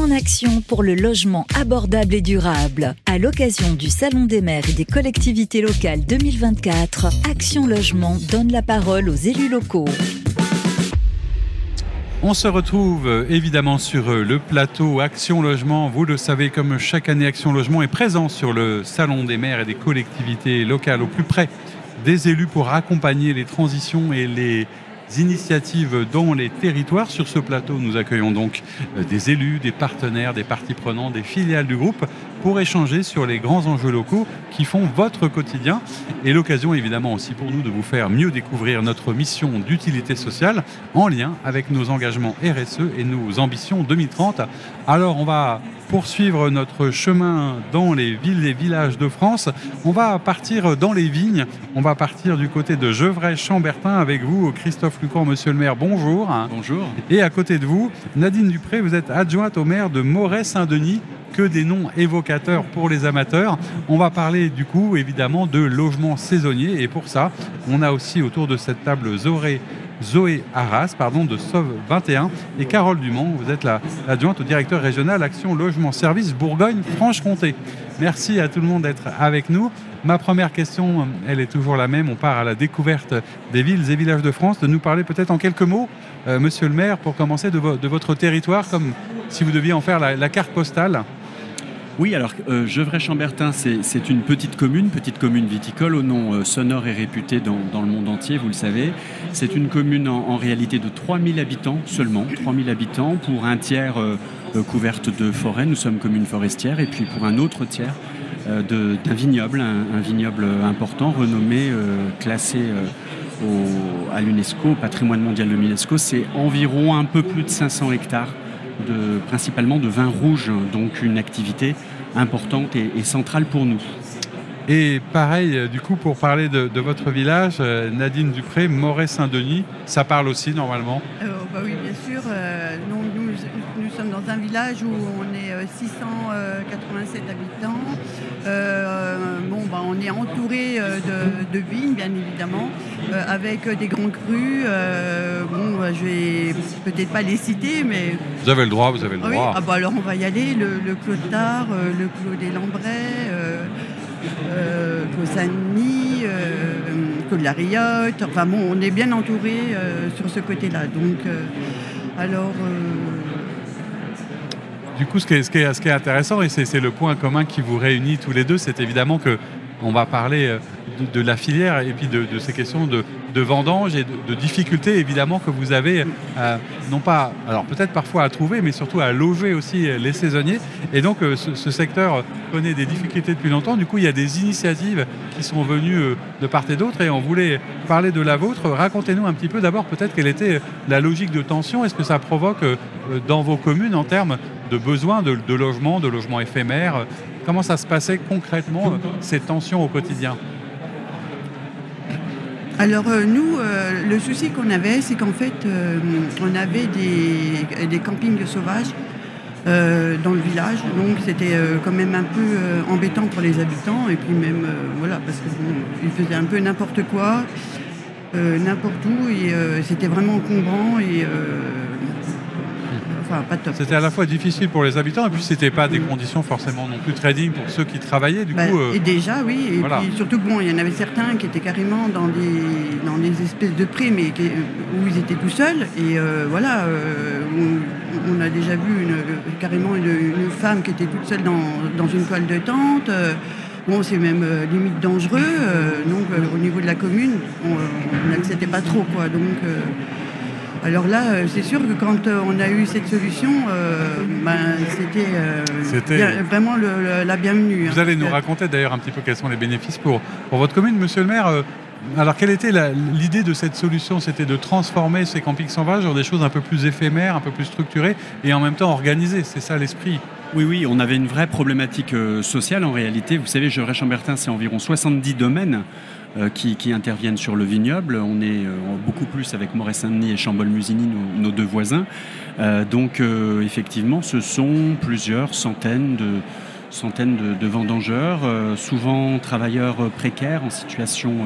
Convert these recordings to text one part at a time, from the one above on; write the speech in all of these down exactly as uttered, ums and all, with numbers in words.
en action pour le logement abordable et durable. À l'occasion du Salon des maires et des collectivités locales deux mille vingt-quatre, Action Logement donne la parole aux élus locaux. On se retrouve évidemment sur le plateau Action Logement. Vous le savez, comme chaque année, Action Logement est présent sur le Salon des maires et des collectivités locales au plus près des élus pour accompagner les transitions et les initiatives dans les territoires. Sur ce plateau, nous accueillons donc des élus, des partenaires, des parties prenantes, des filiales du groupe pour échanger sur les grands enjeux locaux qui font votre quotidien et l'occasion évidemment aussi pour nous de vous faire mieux découvrir notre mission d'utilité sociale en lien avec nos engagements R S E et nos ambitions deux mille trente. Alors on va poursuivre notre chemin dans les villes et villages de France. On va partir dans les vignes. On va partir du côté de Gevrey-Chambertin avec vous, Christophe Lucan, monsieur le maire. Bonjour. Bonjour. Et à côté de vous, Nadine Dupré, vous êtes adjointe au maire de Moret-Saint-Denis. Que des noms évocateurs pour les amateurs. On va parler du coup évidemment de logement saisonnier et pour ça, on a aussi autour de cette table Zoé, Zoé Arras pardon, de Sauve vingt et un et Carole Dumont. Vous êtes la, l'adjointe au directeur régional Action Logement Service Bourgogne-Franche-Comté. Merci à tout le monde d'être avec nous. Ma première question, elle est toujours la même. On part à la découverte des villes et villages de France. De nous parler peut-être en quelques mots, euh, monsieur le maire, pour commencer de, vo- de votre territoire, comme si vous deviez en faire la, la carte postale. Oui, alors euh, Gevrey-Chambertin, c'est, c'est une petite commune, petite commune viticole au nom euh, sonore et réputé dans, dans le monde entier, vous le savez. C'est une commune en, en réalité de trois mille habitants seulement, trois mille habitants pour un tiers euh, euh, couverte de forêt, nous sommes commune forestière, et puis pour un autre tiers euh, de, d'un vignoble, un, un vignoble important, renommé, euh, classé euh, au, à l'UNESCO, au patrimoine mondial de l'UNESCO. C'est environ un peu plus de cinq cents hectares. De, principalement de vin rouge, donc une activité importante et, et centrale pour nous. Et pareil, du coup, pour parler de, de votre village, euh, Nadine Dupré, Moret-Saint-Denis, ça parle aussi normalement euh, bah Oui, bien sûr. Euh, nous, nous, nous sommes dans un village où on est euh, six cent quatre-vingt-sept habitants. Euh, bon, bah, on est entouré euh, de, de vignes, bien évidemment, euh, avec des grands crus. Euh, bon, bah, je vais peut-être pas les citer, mais... Vous avez le droit, vous avez le ah, droit. Oui. Ah, bah, alors on va y aller. Le, le Clos de Tard, euh, le Clos des Lambrais... Euh, Euh, Clos Saint-Denis, euh, Clos de la Riotte, enfin bon, on est bien entouré euh, sur ce côté-là. Donc, euh, alors. Euh... Du coup, ce qui est, ce qui est, ce qui est intéressant, et c'est, c'est le point commun qui vous réunit tous les deux, c'est évidemment que on va parler de, de la filière et puis de, de ces questions de, de vendange et de, de difficultés évidemment que vous avez, euh, non pas, alors peut-être parfois à trouver, mais surtout à loger aussi les saisonniers. Et donc euh, ce, ce secteur connaît des difficultés depuis longtemps. Du coup, il y a des initiatives qui sont venues euh, de part et d'autre et on voulait parler de la vôtre. Racontez-nous un petit peu d'abord peut-être quelle était la logique de tension. Est-ce que ça provoque euh, dans vos communes en termes de besoins de, de logement, de logement éphémère? Comment ça se passait concrètement, euh, ces tensions au quotidien? Alors euh, nous, euh, le souci qu'on avait, c'est qu'en fait, euh, on avait des, des campings sauvages euh, dans le village, donc c'était euh, quand même un peu euh, embêtant pour les habitants, et puis même, euh, voilà, parce qu'ils bon, faisaient un peu n'importe quoi, euh, n'importe où, et euh, c'était vraiment encombrant, et... Euh, Enfin, pas top. C'était à la fois difficile pour les habitants et puis c'était pas des conditions forcément non plus très dignes pour ceux qui travaillaient. Du bah, coup, euh... et déjà oui, et voilà. Puis surtout bon, il y en avait certains qui étaient carrément dans des dans des espèces de prés, mais qui, où ils étaient tout seuls. Et euh, voilà, euh, on, on a déjà vu une, carrément une, une femme qui était toute seule dans, dans une toile de tente. Euh, Bon, c'est même euh, limite dangereux. Euh, donc, euh, au niveau de la commune, on n'acceptait pas trop, quoi. Donc. Euh, Alors là, c'est sûr que quand on a eu cette solution, euh, ben, c'était, euh, c'était... Bien, vraiment le, le, la bienvenue. Vous hein, allez nous que... raconter d'ailleurs un petit peu quels sont les bénéfices pour, pour votre commune, monsieur le maire. Euh, alors, quelle était la, l'idée de cette solution? C'était de transformer ces campings sauvages en des choses un peu plus éphémères, un peu plus structurées et en même temps organisées. C'est ça l'esprit. Oui, oui, on avait une vraie problématique euh, sociale en réalité. Vous savez, Gevrey-Chambertin, c'est environ soixante-dix domaines euh, qui, qui interviennent sur le vignoble. On est euh, beaucoup plus avec Moret-Saint-Denis et Chambol-Musigny, nos, nos deux voisins. Euh, donc, euh, effectivement, ce sont plusieurs centaines de, centaines de, de vendangeurs, euh, souvent travailleurs précaires en situation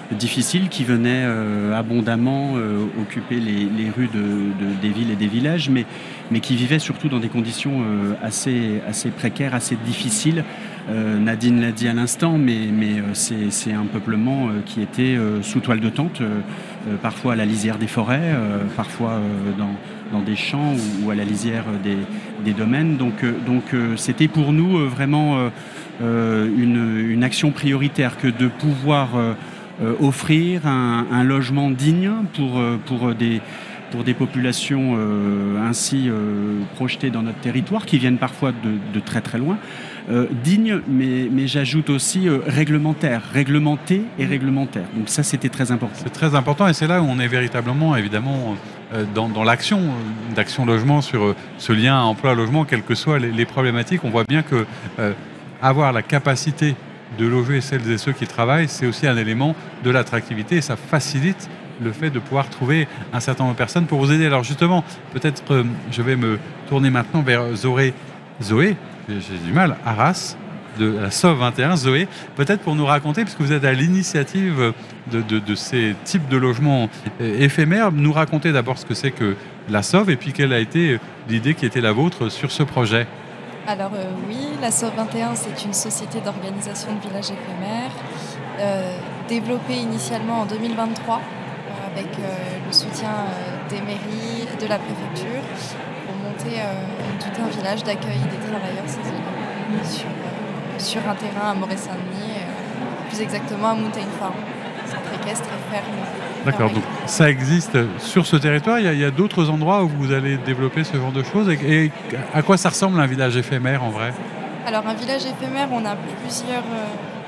difficiles qui venaient euh, abondamment euh, occuper les, les rues de, de, des villes et des villages, mais, mais qui vivaient surtout dans des conditions euh, assez, assez précaires, assez difficiles. Euh, Nadine l'a dit à l'instant, mais, mais euh, c'est, c'est un peuplement euh, qui était euh, sous toile de tente, euh, euh, parfois à la lisière des forêts, euh, parfois euh, dans, dans des champs ou, ou à la lisière des, des domaines. Donc, euh, donc euh, c'était pour nous euh, vraiment euh, euh, une, une action prioritaire que de pouvoir euh, euh, offrir un, un logement digne pour, euh, pour des pour des populations euh, ainsi euh, projetées dans notre territoire, qui viennent parfois de, de très très loin, euh, dignes, mais, mais j'ajoute aussi euh, réglementaires, réglementés et réglementaires. Donc ça, c'était très important. C'est très important et c'est là où on est véritablement, évidemment, euh, dans, dans l'action euh, d'Action Logement sur euh, ce lien emploi-logement, quelles que soient les, les problématiques. On voit bien que euh, avoir la capacité de loger celles et ceux qui travaillent, c'est aussi un élément de l'attractivité et ça facilite le fait de pouvoir trouver un certain nombre de personnes pour vous aider. Alors justement, peut-être euh, je vais me tourner maintenant vers Zoé. Zoé, j'ai du mal, Arras, de la S O V vingt et un. Zoé, peut-être pour nous raconter, puisque vous êtes à l'initiative de, de, de ces types de logements euh, éphémères, nous raconter d'abord ce que c'est que la S O V et puis quelle a été l'idée qui était la vôtre sur ce projet. Alors euh, oui, la S O V vingt et un, c'est une société d'organisation de villages éphémères, euh, développée initialement en deux mille vingt-trois, avec euh, le soutien euh, des mairies, de la préfecture, pour monter euh, tout un village d'accueil des travailleurs saisonniers sur, euh, sur un terrain à Moret-Saint-Denis, euh, plus exactement à Mountain Farm, centre équestre et ferme. D'accord, donc ça existe sur ce territoire. Il y a, il y a d'autres endroits où vous allez développer ce genre de choses. Et, et à quoi ça ressemble un village éphémère en vrai ? Alors un village éphémère, on a plusieurs, euh,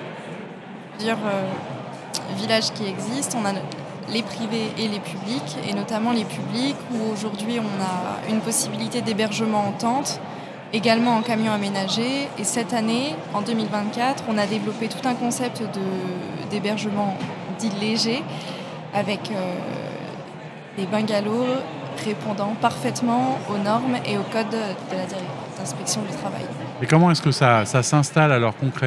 plusieurs euh, villages qui existent. On a les privés et les publics, et notamment les publics où aujourd'hui on a une possibilité d'hébergement en tente, également en camion aménagé. Et cette année, en deux mille vingt-quatre, on a développé tout un concept de, d'hébergement dit léger, avec euh, des bungalows répondant parfaitement aux normes et au code de la d'inspection du travail. Et comment est-ce que ça, ça s'installe alors concrètement ?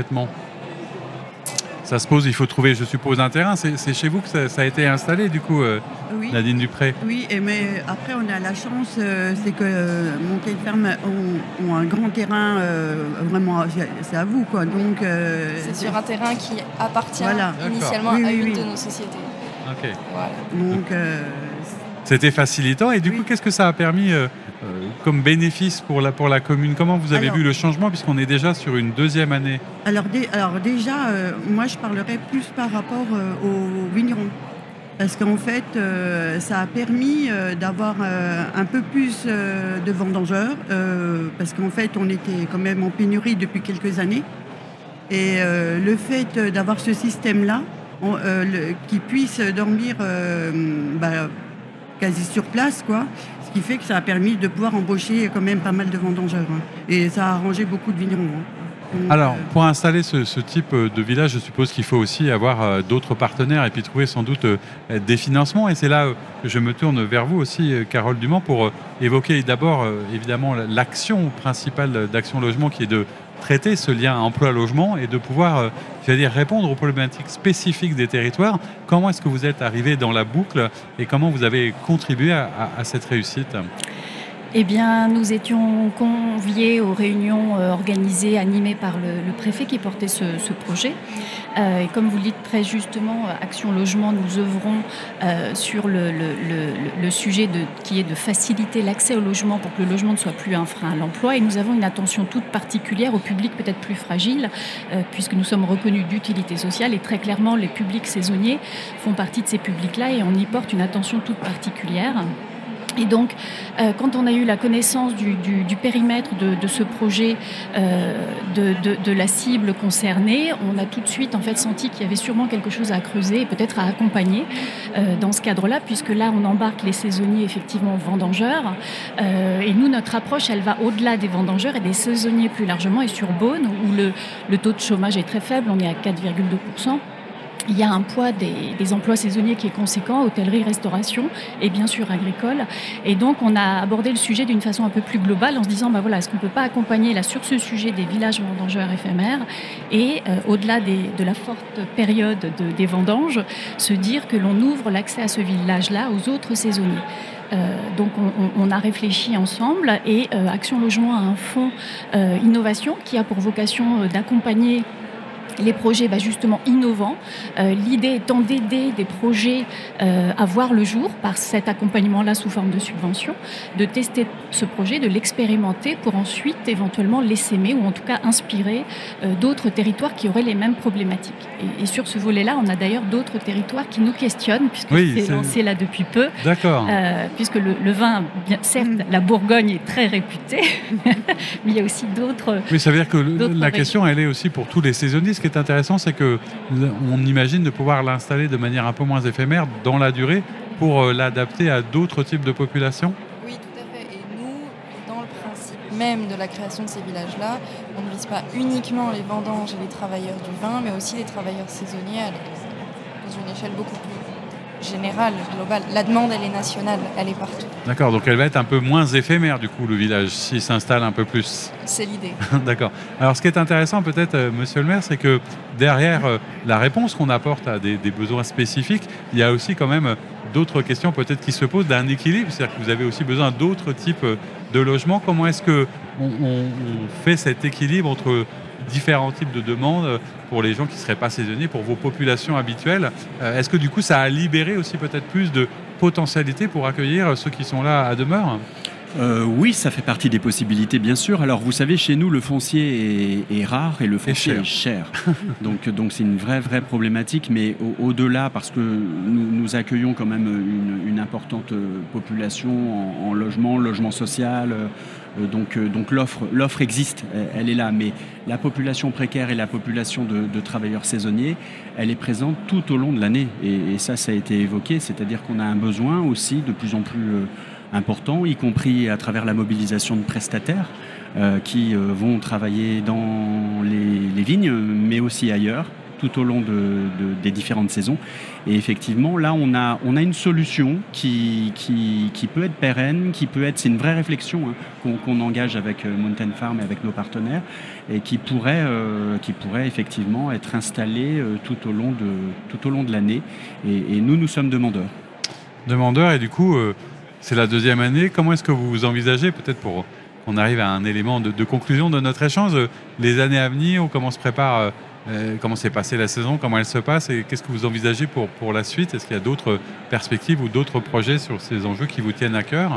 Ça se pose, il faut trouver, je suppose, un terrain. C'est, c'est chez vous que ça, ça a été installé, du coup, euh, oui. Nadine Dupré. Oui, et mais après, on a la chance, euh, c'est que euh, Montée de Ferme ont, ont un grand terrain, euh, vraiment, c'est, c'est à vous, quoi. Donc, euh, c'est sur un terrain qui appartient voilà. initialement oui, à oui, une oui. de nos sociétés. Ok. Voilà. Donc, euh, c'était facilitant. Et du oui. coup, qu'est-ce que ça a permis euh, euh, comme bénéfice pour la, pour la commune ? Comment vous avez alors, vu le changement, puisqu'on est déjà sur une deuxième année ? Alors, dé, alors déjà, euh, moi, je parlerais plus par rapport euh, aux vignerons. Parce qu'en fait, euh, ça a permis euh, d'avoir euh, un peu plus euh, de vendangeurs. Euh, parce qu'en fait, on était quand même en pénurie depuis quelques années. Et euh, le fait d'avoir ce système-là, on, euh, le, qui puisse dormir euh, bah, quasi sur place, quoi. Ce qui fait que ça a permis de pouvoir embaucher quand même pas mal de vendangeurs. Hein. Et ça a arrangé beaucoup de vignerons. Hein. Donc, Alors, euh... pour installer ce, ce type de village, je suppose qu'il faut aussi avoir euh, d'autres partenaires et puis trouver sans doute euh, des financements. Et c'est là euh, que je me tourne vers vous aussi, euh, Carole Dumont, pour euh, évoquer d'abord, euh, évidemment, l'action principale d'Action Logement qui est de traiter ce lien emploi-logement et de pouvoir euh, j'allais dire, répondre aux problématiques spécifiques des territoires. Comment est-ce que vous êtes arrivé dans la boucle et comment vous avez contribué à, à, à cette réussite ? Eh bien, nous étions conviés aux réunions euh, organisées, animées par le, le préfet qui portait ce, ce projet. Euh, et comme vous le dites très justement, Action Logement, nous œuvrons euh, sur le, le, le, le sujet de, qui est de faciliter l'accès au logement pour que le logement ne soit plus un frein à l'emploi. Et nous avons une attention toute particulière au public peut-être plus fragile, euh, puisque nous sommes reconnus d'utilité sociale. Et très clairement, les publics saisonniers font partie de ces publics-là et on y porte une attention toute particulière. Et donc, euh, quand on a eu la connaissance du, du, du périmètre de, de ce projet, euh, de, de, de la cible concernée, on a tout de suite en fait senti qu'il y avait sûrement quelque chose à creuser et peut-être à accompagner euh, dans ce cadre-là, puisque là, on embarque les saisonniers effectivement vendangeurs. Euh, et nous, notre approche, elle va au-delà des vendangeurs et des saisonniers plus largement. Et sur Beaune, où le, le taux de chômage est très faible, on est à quatre virgule deux pour cent. il y a un poids des, des emplois saisonniers qui est conséquent, hôtellerie, restauration et bien sûr agricole. Et donc on a abordé le sujet d'une façon un peu plus globale en se disant, bah voilà, est-ce qu'on ne peut pas accompagner là, sur ce sujet des villages vendangeurs éphémères et euh, au-delà des, de la forte période de, des vendanges, se dire que l'on ouvre l'accès à ce village-là aux autres saisonniers. Euh, donc on, on a réfléchi ensemble et euh, Action Logement a un fonds euh, innovation qui a pour vocation euh, d'accompagner les projets bah, justement innovants. Euh, l'idée étant d'aider des projets euh, à voir le jour par cet accompagnement-là sous forme de subvention, de tester ce projet, de l'expérimenter pour ensuite éventuellement l'essaimer ou en tout cas inspirer euh, d'autres territoires qui auraient les mêmes problématiques. Et, et sur ce volet-là, on a d'ailleurs d'autres territoires qui nous questionnent puisque oui, c'est, c'est lancé là depuis peu. D'accord. Euh, puisque le, le vin, bien, certes, mmh. la Bourgogne est très réputée, mais il y a aussi d'autres. Oui, ça veut dire que la régions. question, elle est aussi pour tous les saisonniers. Ce qui est intéressant, c'est qu'on imagine de pouvoir l'installer de manière un peu moins éphémère dans la durée pour l'adapter à d'autres types de populations. Oui, tout à fait. Et nous, dans le principe même de la création de ces villages-là, on ne vise pas uniquement les vendanges et les travailleurs du vin, mais aussi les travailleurs saisonniers dans une échelle beaucoup plus générale, globale. La demande, elle est nationale, elle est partout. D'accord, donc elle va être un peu moins éphémère du coup, le village, s'il s'installe un peu plus. C'est l'idée. D'accord. Alors ce qui est intéressant peut-être, euh, monsieur le maire, c'est que derrière euh, la réponse qu'on apporte à des, des besoins spécifiques, il y a aussi quand même d'autres questions peut-être qui se posent d'un équilibre, c'est-à-dire que vous avez aussi besoin d'autres types de logements. Comment est-ce qu'on on, on fait cet équilibre entre différents types de demandes pour les gens qui ne seraient pas saisonniers, pour vos populations habituelles? euh, Est-ce que du coup ça a libéré aussi peut-être plus de potentialités pour accueillir ceux qui sont là à demeure? Euh, oui, ça fait partie des possibilités, bien sûr. Alors, vous savez, chez nous, le foncier est, est rare et le foncier est cher. Est cher. donc, donc, c'est une vraie, vraie problématique. Mais au, au-delà, parce que nous, nous accueillons quand même une, une importante population en, en logement, logement social. Euh, donc, euh, donc l'offre, l'offre existe, elle est là. Mais la population précaire et la population de, de travailleurs saisonniers, elle est présente tout au long de l'année. Et, et ça, ça a été évoqué. C'est-à-dire qu'on a un besoin aussi de plus en plus Euh, important, y compris à travers la mobilisation de prestataires euh, qui euh, vont travailler dans les, les vignes, mais aussi ailleurs, tout au long de, de, des différentes saisons. Et effectivement, là, on a, on a une solution qui, qui, qui peut être pérenne, qui peut être, c'est une vraie réflexion hein, qu'on, qu'on engage avec Mountain Farm et avec nos partenaires, et qui pourrait, euh, qui pourrait effectivement être installée euh, tout au long de, tout au long de l'année. Et, et nous, nous sommes demandeurs. Demandeurs, et du coup... Euh c'est la deuxième année. Comment est-ce que vous envisagez, peut-être pour qu'on arrive à un élément de, de conclusion de notre échange, les années à venir, comment se prépare, euh, comment s'est passée la saison, comment elle se passe et qu'est-ce que vous envisagez pour, pour la suite? Est-ce qu'il y a d'autres perspectives ou d'autres projets sur ces enjeux qui vous tiennent à cœur?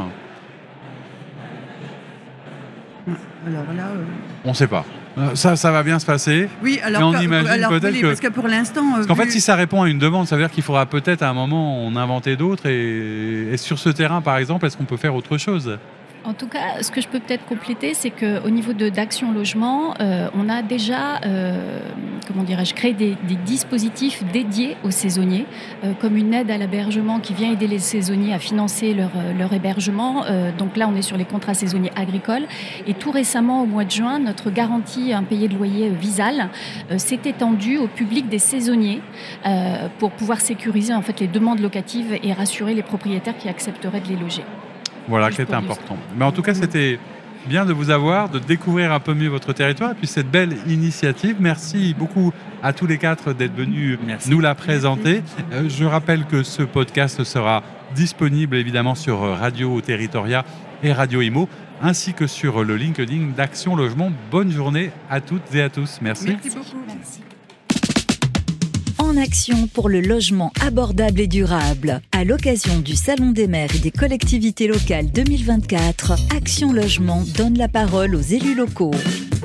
Alors là... Euh... On ne sait pas. Ça, ça va bien se passer. Oui, alors, mais on imagine alors peut-être oui, que... parce que pour l'instant... Parce qu'en vu... fait, si ça répond à une demande, ça veut dire qu'il faudra peut-être à un moment en inventer d'autres. Et, et sur ce terrain, par exemple, est-ce qu'on peut faire autre chose? En tout cas, ce que je peux peut-être compléter, c'est qu'au niveau de, d'Action Logement, euh, on a déjà, euh, comment dirais-je, créé des, des dispositifs dédiés aux saisonniers, euh, comme une aide à l'hébergement qui vient aider les saisonniers à financer leur, leur hébergement. Euh, donc là, on est sur les contrats saisonniers agricoles. Et tout récemment, au mois de juin, notre garantie impayée de loyer Visal euh, s'est étendue au public des saisonniers euh, pour pouvoir sécuriser en fait les demandes locatives et rassurer les propriétaires qui accepteraient de les loger. Voilà, qui est important. Mais en tout cas, c'était bien de vous avoir, de découvrir un peu mieux votre territoire et puis cette belle initiative. Merci beaucoup à tous les quatre d'être venus Merci. nous la présenter. Euh, je rappelle que ce podcast sera disponible évidemment sur Radio Territoria et Radio Imo, ainsi que sur le LinkedIn d'Action Logement. Bonne journée à toutes et à tous. Merci. Merci beaucoup. Merci. En action pour le logement abordable et durable. À l'occasion du Salon des maires et des collectivités locales deux mille vingt-quatre, Action Logement donne la parole aux élus locaux.